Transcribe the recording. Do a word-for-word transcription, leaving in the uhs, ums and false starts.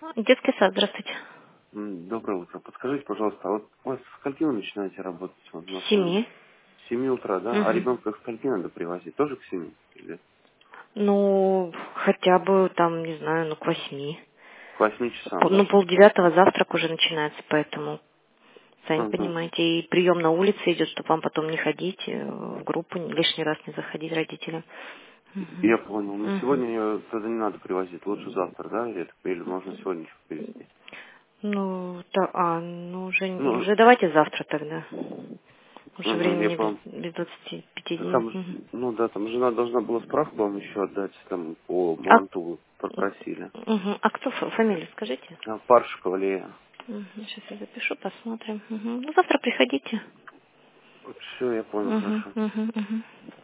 Детский сад, здравствуйте. М, Доброе утро. Подскажите, пожалуйста, а вот у вас с скольки вы начинаете работать? Вот у нас он Семи. с семи утра, да? А Угу. ребенка к скольки надо привозить? Тоже к семи? Или Ну, хотя бы там, не знаю, ну к восьми. к восьми часам, По- Ну, да? полдевятого завтрак уже начинается, поэтому, сами Угу. понимаете, и прием на улице идет, чтобы вам потом не ходить э, в группу, не- лишний раз не заходить родителям. Я понял. Ну, Угу. сегодня ее тогда не надо привозить. Лучше завтра, да? Или, это- или можно сегодня еще привезти? Ну, да, а, ну уже, Ну, уже давайте завтра тогда. Уже угу, я времени без, понял. без двадцати пяти девяти. Там, ж- Мгм. ну да, там жена должна была справку вам еще отдать, там по А, Манту вы попросили. мгм. А кто фа- фамилию, скажите? А, Паршикова Лея. Сейчас я запишу, посмотрим. Мгм. Ну, завтра приходите. Все, я понял, Угу, хорошо. угу, угу.